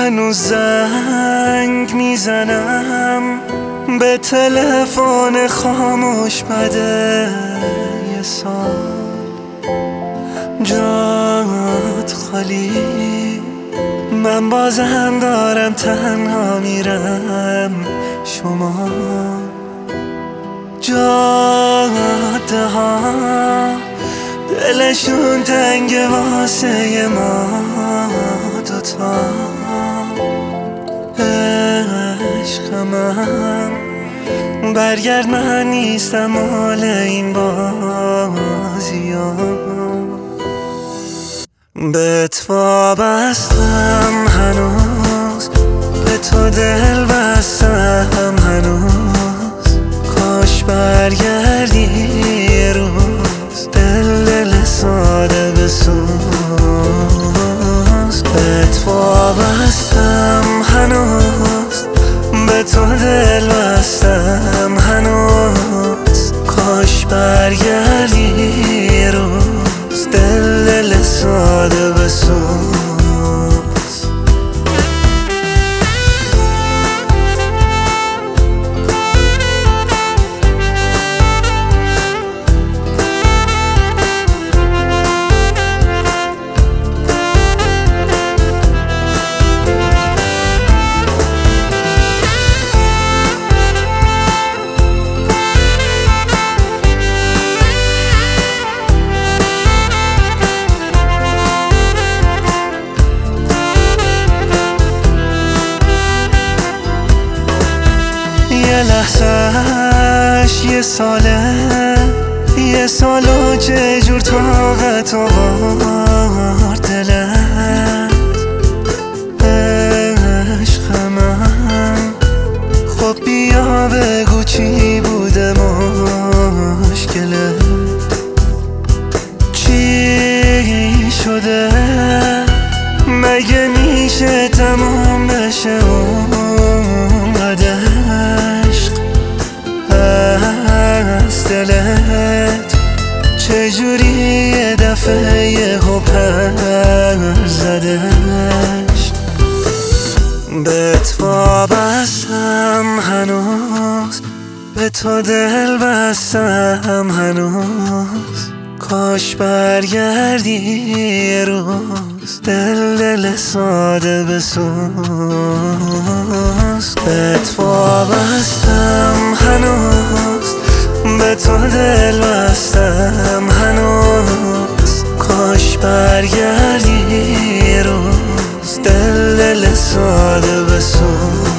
هنوز زنگ میزنم به تلفن خاموش بده یه سال جات خالی، من بازم دارم تنها میرم. شما جاده ها دلشون تنگه واسه ما دوتا. عشق من برگرد، من نیستم مال این بازی ها. بهت وابستم هنوز، به تو دل بستم هنوز. کاش برگردی یه روز، دل ساده بسوز. بهت وابستم هنوز، به تو دل بستم هنوز. کاش برگردی یه روز، دل ساده بسوز. یه لحظهش یه ساله، یه سال و چه جور طاقت آورد دلت. عشق من خب بیا بگو چی بوده مشکلت، چی شده؟ مگه میشه تمام بشه اونقدر عشق از دلت؟ چجوری یه دفعه یهو پر زدش؟ بهت وابستم هنوز، به تو دل بستم هنوز. کاش برگردی یه روز، دل ساده بسوز. بهت وابستم هنوز، به تو دل بستم هنوز. کاش برگردی یه روز، دل ساده بسوز.